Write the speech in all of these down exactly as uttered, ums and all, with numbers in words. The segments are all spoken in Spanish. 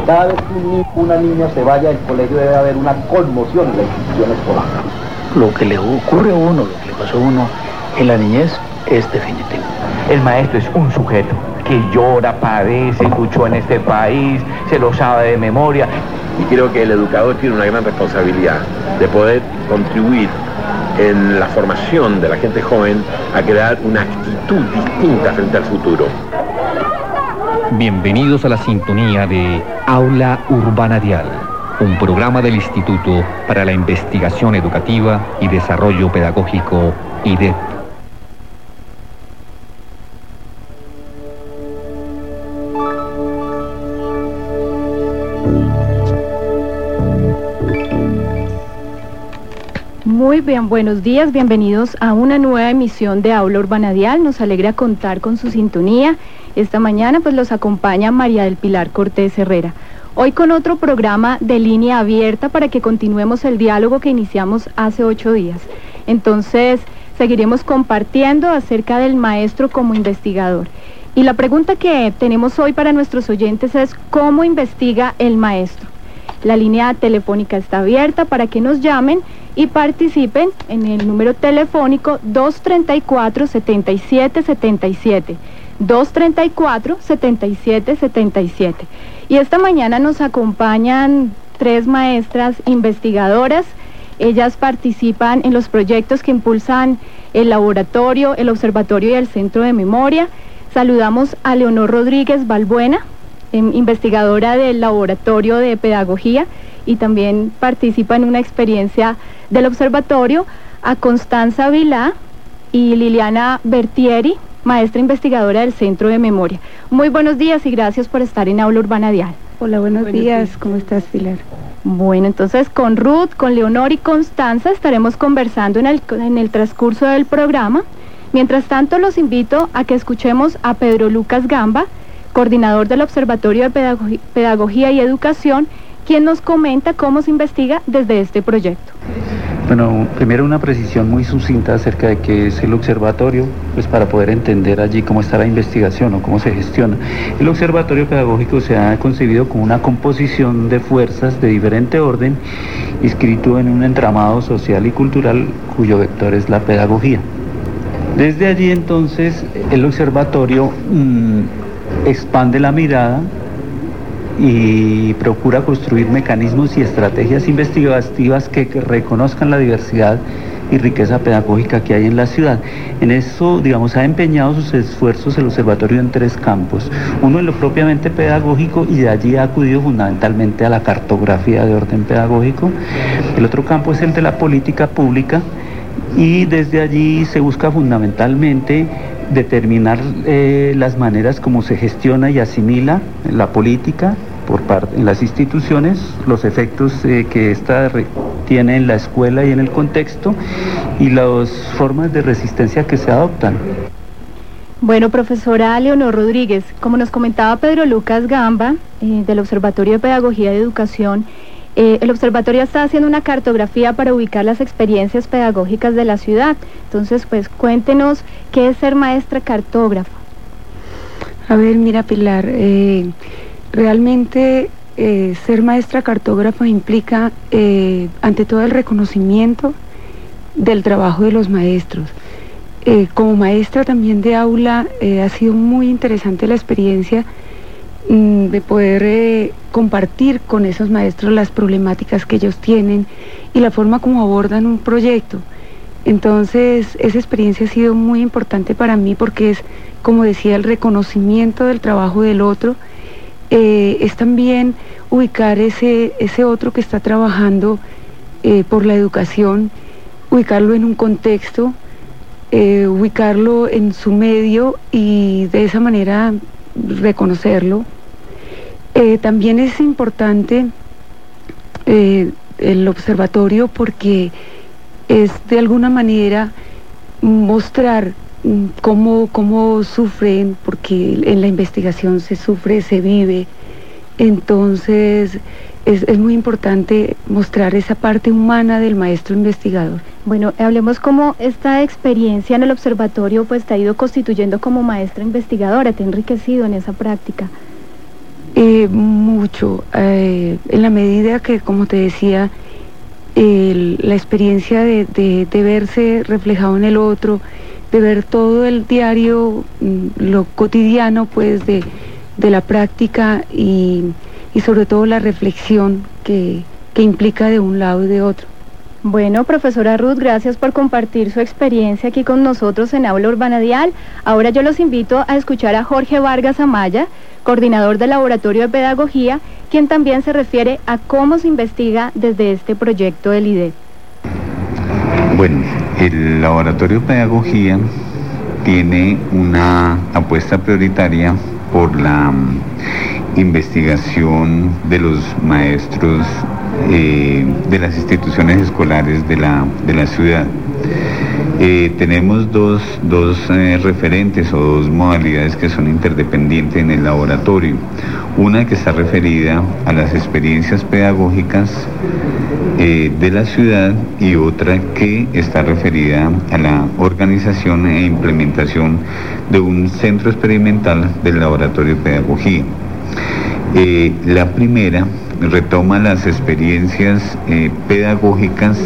Cada vez que un ni- una niña se vaya del colegio debe haber una conmoción en la institución escolar. Lo que le ocurre a uno, lo que le pasó a uno en la niñez es definitivo. El maestro es un sujeto que llora, padece, luchó en este país, se lo sabe de memoria. Y creo que el educador tiene una gran responsabilidad de poder contribuir en la formación de la gente joven a crear una actitud distinta frente al futuro. Bienvenidos a la sintonía de Aula Urbana Dial, un programa del Instituto para la Investigación Educativa y Desarrollo Pedagógico, I D E P. Muy bien, buenos días, bienvenidos a una nueva emisión de Aula Urbana Dial. Nos alegra contar con su sintonía. Esta mañana pues los acompaña María del Pilar Cortés Herrera. Hoy con otro programa de línea abierta para que continuemos el diálogo que iniciamos hace ocho días. Entonces seguiremos compartiendo acerca del maestro como investigador. Y la pregunta que tenemos hoy para nuestros oyentes es ¿cómo investiga el maestro? La línea telefónica está abierta para que nos llamen y participen en el número telefónico dos treinta y cuatro, setenta y siete setenta y siete. dos treinta y cuatro, setenta y siete setenta y siete. Y esta mañana nos acompañan tres maestras investigadoras. Ellas participan en los proyectos que impulsan el laboratorio, el observatorio y el centro de memoria. Saludamos a Leonor Rodríguez Balbuena, investigadora del laboratorio de pedagogía y también participa en una experiencia del observatorio, a Constanza Vilá y Liliana Bertieri, maestra investigadora del Centro de Memoria. Muy buenos días y gracias por estar en Aula Urbana Dial. Hola, buenos, buenos días. días, ¿cómo estás, Pilar? Bueno, entonces con Ruth, con Leonor y Constanza estaremos conversando en el, en el transcurso del programa. Mientras tanto, los invito a que escuchemos a Pedro Lucas Gamba, coordinador del Observatorio de Pedagog- Pedagogía y Educación, quien nos comenta cómo se investiga desde este proyecto. Bueno, primero una precisión muy sucinta acerca de qué es el observatorio, pues para poder entender allí cómo está la investigación o cómo se gestiona. El observatorio pedagógico se ha concebido como una composición de fuerzas de diferente orden, inscrito en un entramado social y cultural cuyo vector es la pedagogía. Desde allí entonces el observatorio mmm, expande la mirada y procura construir mecanismos y estrategias investigativas que reconozcan la diversidad y riqueza pedagógica que hay en la ciudad. En eso, digamos, ha empeñado sus esfuerzos el observatorio en tres campos. Uno en lo propiamente pedagógico, y de allí ha acudido fundamentalmente a la cartografía de orden pedagógico. El otro campo es el de la política pública, y desde allí se busca fundamentalmente determinar eh, las maneras como se gestiona y asimila la política por parte en las instituciones, los efectos eh, que ésta tiene en la escuela y en el contexto, y las formas de resistencia que se adoptan. Bueno, profesora Leonor Rodríguez, como nos comentaba Pedro Lucas Gamba, eh, del Observatorio de Pedagogía y Educación, Eh, el observatorio está haciendo una cartografía para ubicar las experiencias pedagógicas de la ciudad. Entonces, pues, cuéntenos qué es ser maestra cartógrafa. A ver, mira, Pilar, eh, realmente eh, ser maestra cartógrafa implica, eh, ante todo, el reconocimiento del trabajo de los maestros. Eh, como maestra también de aula, eh, ha sido muy interesante la experiencia de poder eh, compartir con esos maestros las problemáticas que ellos tienen y la forma como abordan un proyecto. Entonces, esa experiencia ha sido muy importante para mí porque es, como decía, el reconocimiento del trabajo del otro, eh, es también ubicar ese, ese otro que está trabajando eh, por la educación, ubicarlo en un contexto, eh, ubicarlo en su medio y de esa manera reconocerlo. Eh, también es importante eh, el observatorio porque es de alguna manera mostrar cómo, cómo sufren, porque en la investigación se sufre, se vive. Entonces es, es muy importante mostrar esa parte humana del maestro investigador. Bueno, hablemos cómo esta experiencia en el observatorio pues te ha ido constituyendo como maestra investigadora, te ha enriquecido en esa práctica. Eh, mucho, eh, en la medida que, como te decía, el, la experiencia de, de, de verse reflejado en el otro, de ver todo el diario, lo cotidiano pues de, de la práctica y, y sobre todo la reflexión que, que implica de un lado y de otro. Bueno, profesora Ruth, gracias por compartir su experiencia aquí con nosotros en Aula Urbanadial. Ahora yo los invito a escuchar a Jorge Vargas Amaya, coordinador del Laboratorio de Pedagogía, quien también se refiere a cómo se investiga desde este proyecto del I D E P. Bueno, el Laboratorio de Pedagogía tiene una apuesta prioritaria por la um, investigación de los maestros eh, de las instituciones escolares de la, de la ciudad. Eh, tenemos dos, dos eh, referentes o dos modalidades que son interdependientes en el laboratorio. Una que está referida a las experiencias pedagógicas eh, de la ciudad y otra que está referida a la organización e implementación de un centro experimental del laboratorio de pedagogía. Eh, la primera retoma las experiencias eh, pedagógicas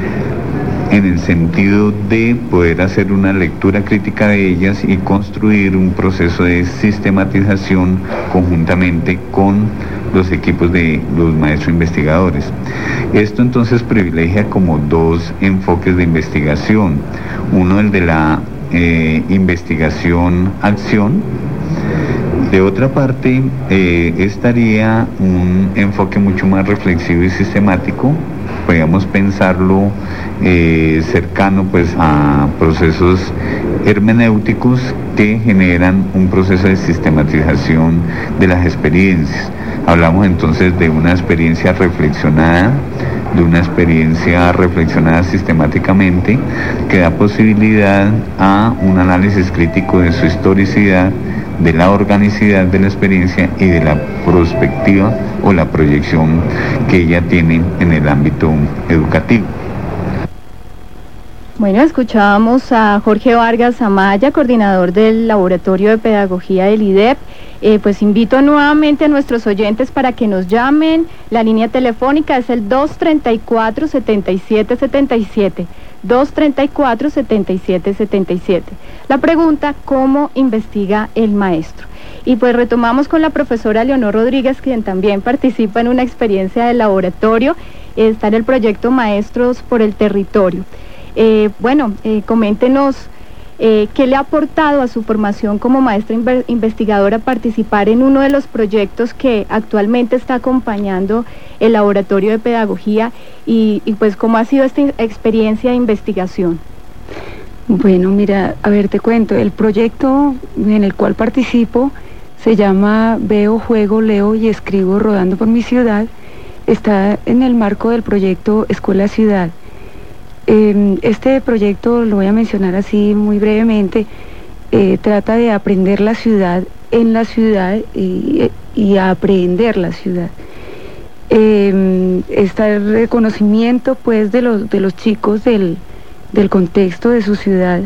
en el sentido de poder hacer una lectura crítica de ellas y construir un proceso de sistematización conjuntamente con los equipos de los maestros investigadores. Esto entonces privilegia como dos enfoques de investigación. Uno, el de la eh, investigación-acción. De otra parte, eh, estaría un enfoque mucho más reflexivo y sistemático. Podríamos pensarlo eh, cercano pues a procesos hermenéuticos que generan un proceso de sistematización de las experiencias. Hablamos entonces de una experiencia reflexionada, de una experiencia reflexionada sistemáticamente, que da posibilidad a un análisis crítico de su historicidad, de la organicidad de la experiencia y de la perspectiva o la proyección que ella tiene en el ámbito educativo. Bueno, escuchábamos a Jorge Vargas Amaya, coordinador del Laboratorio de Pedagogía del I D E P. Eh, pues invito nuevamente a nuestros oyentes para que nos llamen. La línea telefónica es el dos treinta y cuatro, setenta y siete setenta y siete. dos treinta y cuatro, setenta y siete setenta y siete. La pregunta, ¿cómo investiga el maestro? Y pues retomamos con la profesora Leonor Rodríguez, quien también participa en una experiencia del laboratorio. Está en el proyecto Maestros por el Territorio. Eh, bueno, eh, coméntenos eh, qué le ha aportado a su formación como maestra investigadora participar en uno de los proyectos que actualmente está acompañando el Laboratorio de Pedagogía y, y pues cómo ha sido esta experiencia de investigación. Bueno, mira, a ver, te cuento, el proyecto en el cual participo se llama Veo, Juego, Leo y Escribo Rodando por mi Ciudad. Está en el marco del proyecto Escuela Ciudad. Eh, este proyecto, lo voy a mencionar así muy brevemente, eh, trata de aprender la ciudad en la ciudad y, y a aprehender la ciudad. Eh, está el reconocimiento pues de los, de los chicos del, del contexto de su ciudad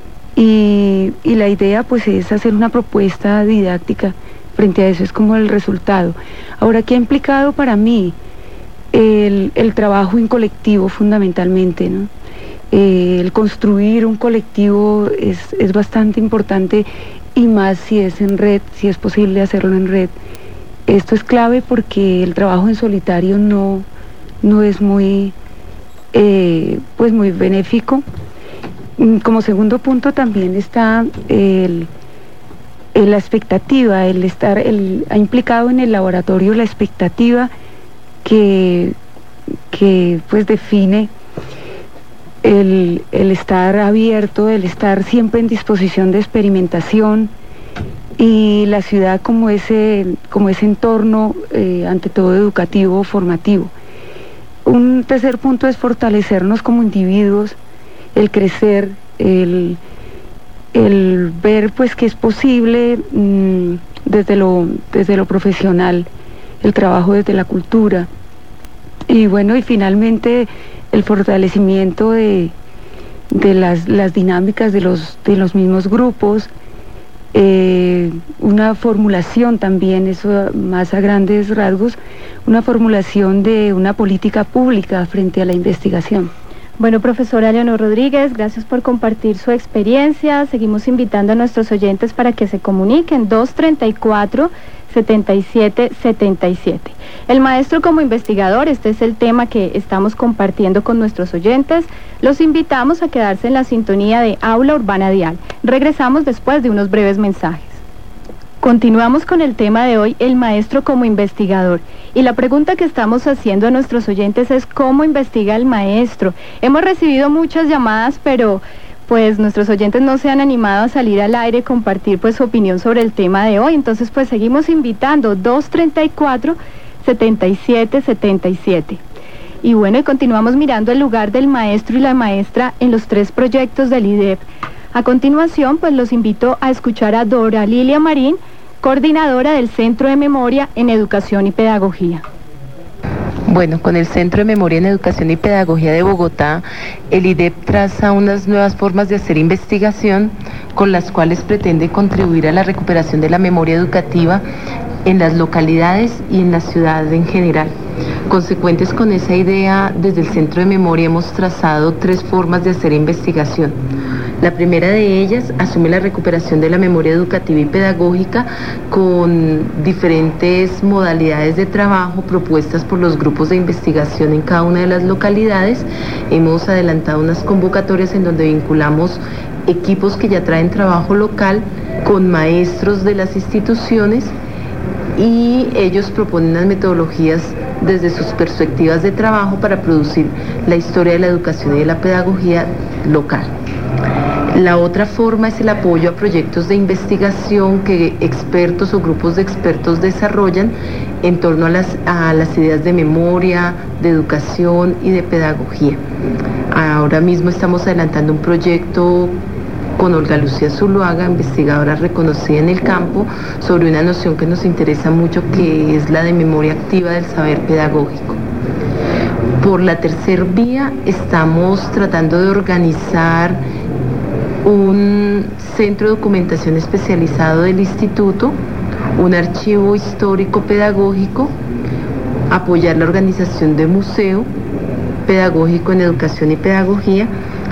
y, y la idea pues es hacer una propuesta didáctica frente a eso, es como el resultado. Ahora, ¿qué ha implicado para mí? El, el trabajo en colectivo fundamentalmente, ¿no? Eh, el construir un colectivo es, es bastante importante y más si es en red, si es posible hacerlo en red. Esto es clave porque el trabajo en solitario no, no es muy, eh, pues muy benéfico. Como segundo punto también está el, el, la expectativa, el estar, el, ha implicado en el laboratorio la expectativa que, que pues define el, el estar abierto, el estar siempre en disposición de experimentación y la ciudad como ese, como ese entorno eh, ante todo educativo, formativo. Un tercer punto es fortalecernos como individuos, el crecer, el, el ver pues que es posible mmm, desde lo, desde lo profesional, el trabajo desde la cultura y bueno, y finalmente el fortalecimiento de, de las, las dinámicas de los, de los mismos grupos eh, una formulación también, eso más a grandes rasgos, una formulación de una política pública frente a la investigación. Bueno, profesora Leonor Rodríguez, gracias por compartir su experiencia. Seguimos invitando a nuestros oyentes para que se comuniquen, dos treinta y cuatro, setenta y siete setenta y siete. El maestro como investigador, este es el tema que estamos compartiendo con nuestros oyentes. Los invitamos a quedarse en la sintonía de Aula Urbana Dial. Regresamos después de unos breves mensajes. Continuamos con el tema de hoy, el maestro como investigador. Y la pregunta que estamos haciendo a nuestros oyentes es ¿cómo investiga el maestro? Hemos recibido muchas llamadas, pero pues nuestros oyentes no se han animado a salir al aire y compartir pues su opinión sobre el tema de hoy. Entonces pues seguimos invitando, dos treinta y cuatro, setenta y siete setenta y siete. Y bueno, y continuamos mirando el lugar del maestro y la maestra en los tres proyectos del I D E P. A continuación, pues los invito a escuchar a Dora Lilia Marín, coordinadora del Centro de Memoria en Educación y Pedagogía. Bueno, con el Centro de Memoria en Educación y Pedagogía de Bogotá, el I D E P traza unas nuevas formas de hacer investigación con las cuales pretende contribuir a la recuperación de la memoria educativa en las localidades y en la ciudad en general. Consecuentes con esa idea, desde el Centro de Memoria hemos trazado tres formas de hacer investigación. La primera de ellas asume la recuperación de la memoria educativa y pedagógica con diferentes modalidades de trabajo propuestas por los grupos de investigación en cada una de las localidades. Hemos adelantado unas convocatorias en donde vinculamos equipos que ya traen trabajo local con maestros de las instituciones y ellos proponen unas metodologías desde sus perspectivas de trabajo para producir la historia de la educación y de la pedagogía local. La otra forma es el apoyo a proyectos de investigación que expertos o grupos de expertos desarrollan en torno a las, a las ideas de memoria, de educación y de pedagogía. Ahora mismo estamos adelantando un proyecto con Olga Lucía Zuluaga, investigadora reconocida en el campo, sobre una noción que nos interesa mucho, que es la de memoria activa del saber pedagógico. Por la tercera vía estamos tratando de organizar un centro de documentación especializado del instituto, un archivo histórico pedagógico, apoyar la organización de museo pedagógico en educación y pedagogía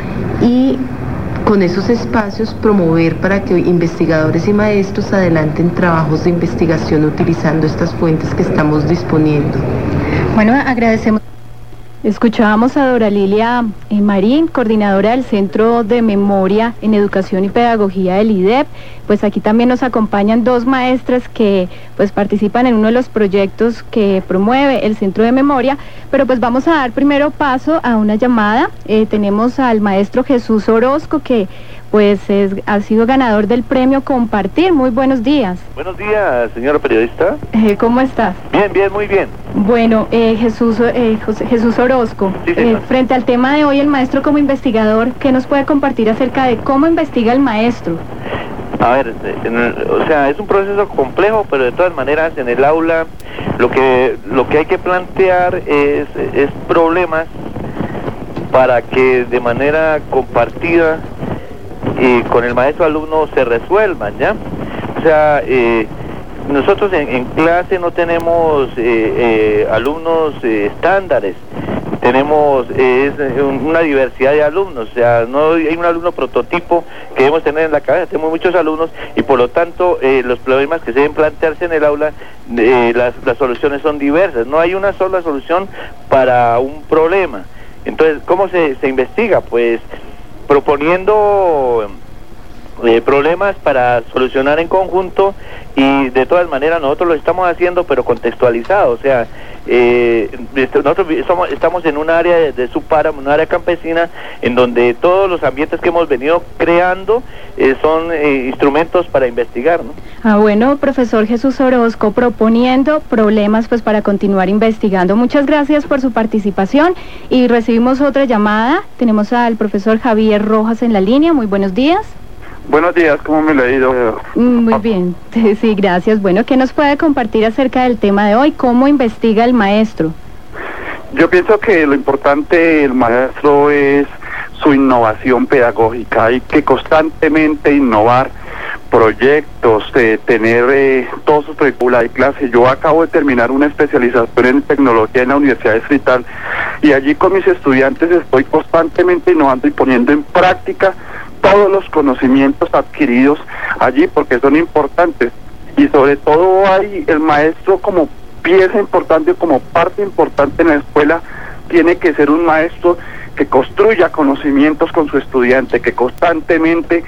y con esos espacios promover para que investigadores y maestros adelanten trabajos de investigación utilizando estas fuentes que estamos disponiendo. Bueno, agradecemos. Escuchábamos a Dora Lilia eh, Marín, coordinadora del Centro de Memoria en Educación y Pedagogía del I D E P. Pues aquí también nos acompañan dos maestras que pues participan en uno de los proyectos que promueve el Centro de Memoria, pero pues vamos a dar primero paso a una llamada. Eh, tenemos al maestro Jesús Orozco, que pues es, ha sido ganador del premio Compartir. Muy buenos días. Buenos días, señora periodista. Eh, ¿Cómo estás? Bien, bien, muy bien. Bueno, eh, Jesús, eh, José, Jesús Orozco, sí, eh, frente al tema de hoy, el maestro como investigador, ¿qué nos puede compartir acerca de cómo investiga el maestro? A ver, en el, o sea, es un proceso complejo, pero de todas maneras en el aula lo que lo que hay que plantear es, es problemas para que de manera compartida y con el maestro alumno se resuelvan, ¿ya? O sea, eh, nosotros en, en clase no tenemos eh, eh, alumnos eh, estándares, tenemos eh, es una diversidad de alumnos, o sea, no hay un alumno prototipo que debemos tener en la cabeza, tenemos muchos alumnos y por lo tanto eh, los problemas que se deben plantearse en el aula, eh, las, las soluciones son diversas, no hay una sola solución para un problema. Entonces, ¿cómo se, se investiga? Pues proponiendo eh, problemas para solucionar en conjunto y de todas maneras nosotros lo estamos haciendo pero contextualizado, o sea, eh, nosotros somos, estamos en un área de, de subpáramo, un área campesina en donde todos los ambientes que hemos venido creando eh, son eh, instrumentos para investigar, ¿no? Ah, bueno, profesor Jesús Orozco, proponiendo problemas pues para continuar investigando. Muchas gracias por su participación y recibimos otra llamada. Tenemos al profesor Javier Rojas en la línea. Muy buenos días. Buenos días, ¿cómo me le ha ido? Muy bien, sí, gracias. Bueno, ¿qué nos puede compartir acerca del tema de hoy? ¿Cómo investiga el maestro? Yo pienso que lo importante del maestro es su innovación pedagógica. Hay que constantemente innovar proyectos, eh, tener eh, todos sus currícula de clase. Yo acabo de terminar una especialización en tecnología en la Universidad Distrital y allí con mis estudiantes estoy constantemente innovando y poniendo en práctica todos los conocimientos adquiridos allí porque son importantes y sobre todo hay el maestro como pieza importante, como parte importante en la escuela, tiene que ser un maestro que construya conocimientos con su estudiante, que constantemente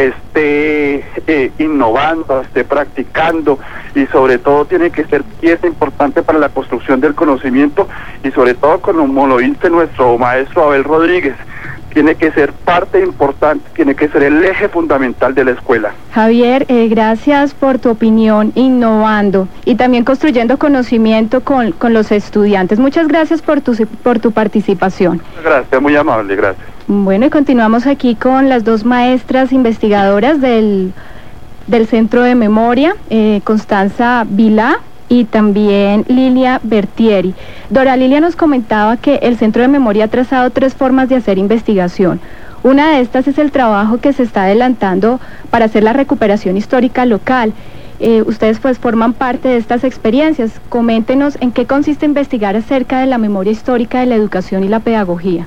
esté eh, innovando, esté practicando y sobre todo tiene que ser pieza importante para la construcción del conocimiento y sobre todo como lo dice nuestro maestro Abel Rodríguez, tiene que ser parte importante, tiene que ser el eje fundamental de la escuela. Javier, eh, gracias por tu opinión, innovando y también construyendo conocimiento con, con los estudiantes. Muchas gracias por tu, por tu participación. Gracias, muy amable, gracias. Bueno, y continuamos aquí con las dos maestras investigadoras del, del Centro de Memoria, eh, Constanza Vilá y también Lilia Bertieri. Dora Lilia nos comentaba que el Centro de Memoria ha trazado tres formas de hacer investigación. Una de estas es el trabajo que se está adelantando para hacer la recuperación histórica local. Eh, ustedes pues forman parte de estas experiencias. Coméntenos en qué consiste investigar acerca de la memoria histórica de la educación y la pedagogía.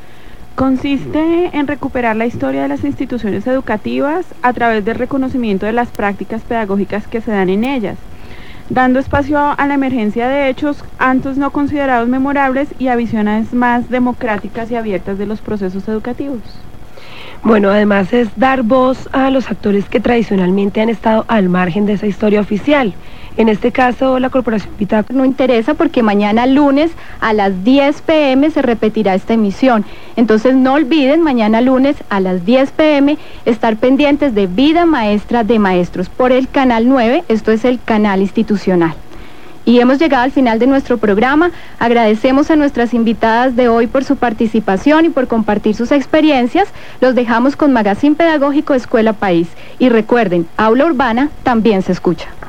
Consiste en recuperar la historia de las instituciones educativas a través del reconocimiento de las prácticas pedagógicas que se dan en ellas, dando espacio a la emergencia de hechos antes no considerados memorables y a visiones más democráticas y abiertas de los procesos educativos. Bueno, además es dar voz a los actores que tradicionalmente han estado al margen de esa historia oficial. En este caso, la Corporación Bitácora. No interesa porque mañana lunes a las diez pe eme se repetirá esta emisión. Entonces no olviden mañana lunes a las diez pe eme estar pendientes de Vida Maestra de Maestros por el canal nueve, esto es el canal institucional. Y hemos llegado al final de nuestro programa. Agradecemos a nuestras invitadas de hoy por su participación y por compartir sus experiencias. Los dejamos con Magazine Pedagógico Escuela País. Y recuerden, Aula Urbana también se escucha.